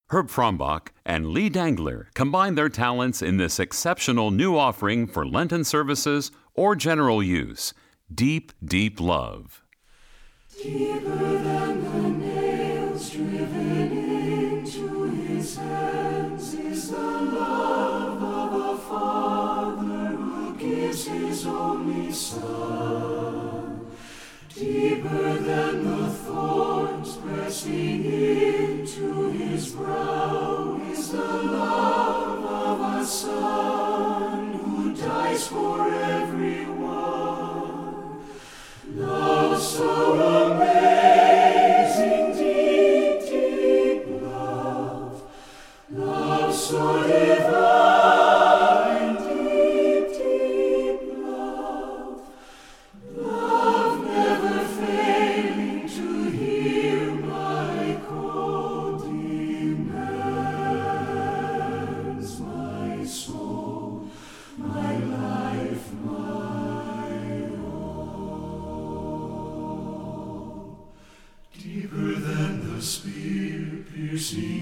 Herb Frombach and Lee Dangler combine their talents in this exceptional new offering for Lenten services or general use, Deep, Deep Love. Deeper than the nails driven into his hands is the love of a Father who gives his only Son. Deeper than the thorns pressing into his brow is the love of a Son who dies for everyone. Love so amazing, deep, deep love. Love so divine, deep, deep love. Love never failing to hear my call, demands my soul, my life, my all. Deeper than the spear piercing